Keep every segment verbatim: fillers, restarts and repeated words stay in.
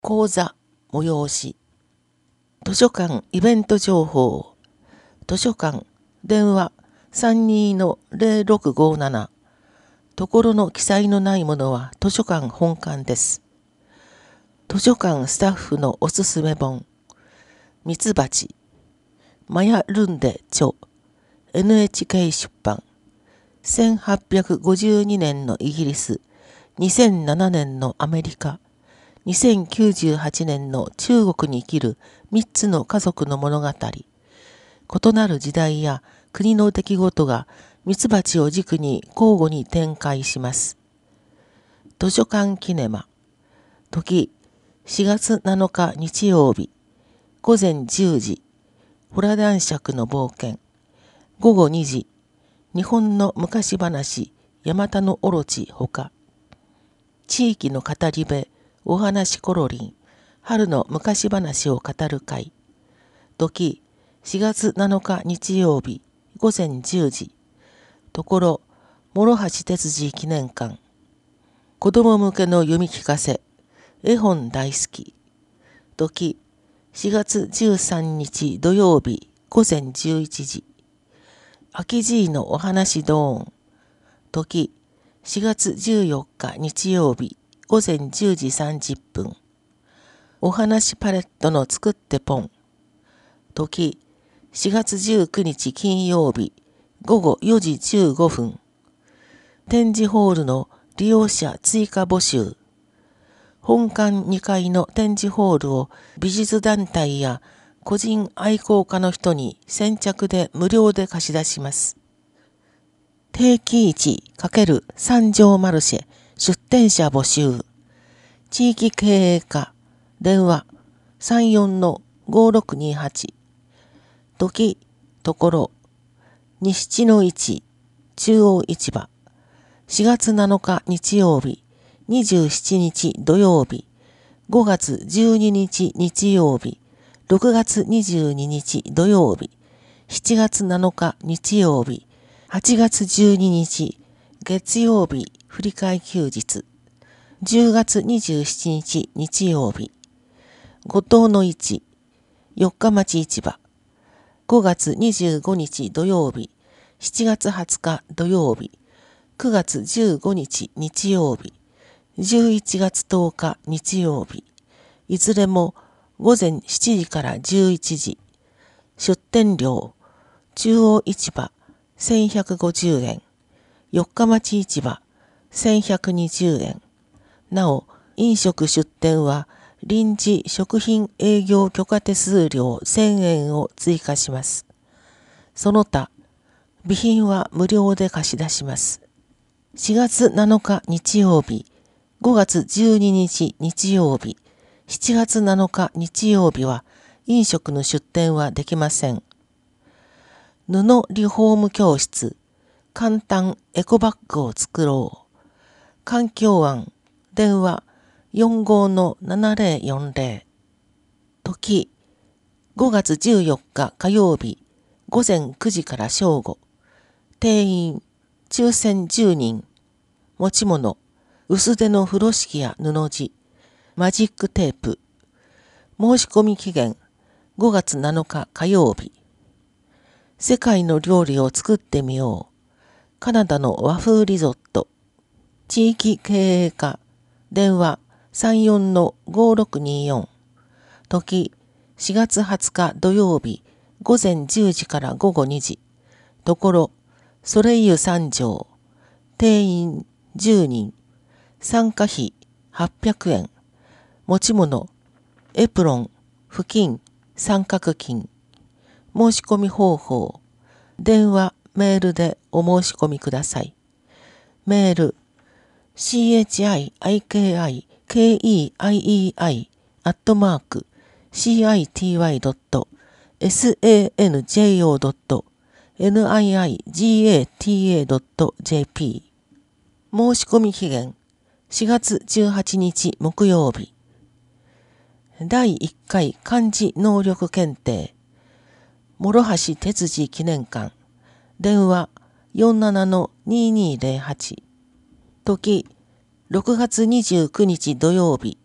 講座、催し。図書館イベント情報。図書館、電話 さんにーのぜろろくごーなな。ところの記載のないものは図書館本館です。図書館スタッフのおすすめ本。ミツバチ。マヤ・ルンデ著。エヌエイチケー 出版。せんはっぴゃくごじゅうにねんのイギリス。にせんななねんのアメリカ。にせんきゅうじゅうはちねんの中国に生きるみっつの家族の物語。異なる時代や国の出来事がミツバチを軸に交互に展開します。図書館キネマ。時、しがつなのか日曜日。ごぜんじゅうじ。ホラ男爵の冒険。ごごにじ。日本の昔話、ヤマタノオロチほか。地域の語り部、お話コロリン、春の昔話を語る会。時、しがつなのか日曜日、ごぜんじゅうじ。ところ、諸橋哲司記念館。子供向けの読み聞かせ、絵本大好き。時、しがつじゅうさんにち土曜日、ごぜんじゅういちじ。秋爺のお話ドーン。時、しがつじゅうよっか日曜日、ごぜんじゅうじさんじゅっぷん。お話パレットの作ってポン。時、しがつじゅうくにち金曜日、ごごよじじゅうごふん。展示ホールの利用者追加募集。本館にかいの展示ホールを美術団体や個人愛好家の人に先着で無料で貸し出します。定期市×三条マルシェ出店者募集。地域経営課。電話 さんよんのごろくにはち。時、ところ。西の市中央市場。しがつなのか日曜日。にじゅうしちにち土曜日。ごがつじゅうににち日曜日。ろくがつにじゅうににち土曜日。しちがつなのか日曜日。はちがつじゅうににち月曜日振り替え休日。じゅうがつにじゅうしちにち日曜日。五島の市、四日町市場。ごがつにじゅうごにち土曜日。しちがつはつか土曜日。くがつじゅうごにち日曜日。じゅういちがつとおか日曜日。いずれもごぜんしちじからじゅういちじ。出店料、中央市場せんひゃくごじゅうえん。四日町市場せんひゃくにじゅうえん。なお、飲食出店は臨時食品営業許可手数料せんえんを追加します。その他、備品は無料で貸し出します。しがつなのか日曜日、ごがつじゅうににち日曜日、しちがつなのか日曜日は飲食の出店はできません。布リフォーム教室、簡単エコバッグを作ろう。環境案、電話よんごのななぜろよんぜろ。時、ごがつじゅうよっか火曜日、ごぜんくじから正午。定員、抽選じゅうにん。持ち物、薄手の風呂敷や布地、マジックテープ。申し込み期限、ごがつなのか火曜日。世界の料理を作ってみよう。カナダの和風リゾット。地域経営課。電話さんよんのごろくによん。時、しがつはつか土曜日、ごぜんじゅうじからごごにじ。ところ、ソレイユ三条。定員じゅうにん。参加費はっぴゃくえん。持ち物、エプロン、布巾、三角巾。申し込み方法。電話、メールでお申し込みください。メール、シーエイチアイアイケーアイケーイーアイイーアイ アットマーク シーアイティーワイドットエスエーエヌジェイオードットニイジーエーティーエードットジェーピー。申し込み期限、しがつじゅうはちにち木曜日。だいいっかい漢字能力検定。諸橋哲司記念館。電話よんななのににぜろはち。時、ろくがつにじゅうくにち土曜日、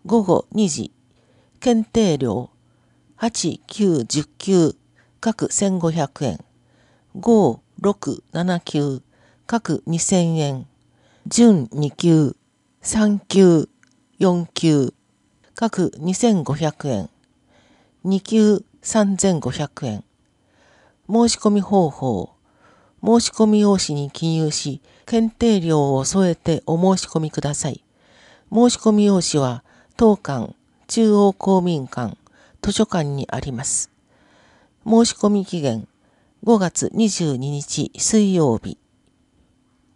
午後にじ、検定料はち、きゅう、じゅっ級各せんごひゃくえん、ご、ろく、なな級各にせんえん、準に級、さん級、よん級各にせんごひゃくえん、に級さんぜんごひゃくえん。申し込み方法。申し込み用紙に記入し、検定料を添えてお申し込みください。申し込み用紙は当館、中央公民館、図書館にあります。申し込み期限ごがつにじゅうににち水曜日。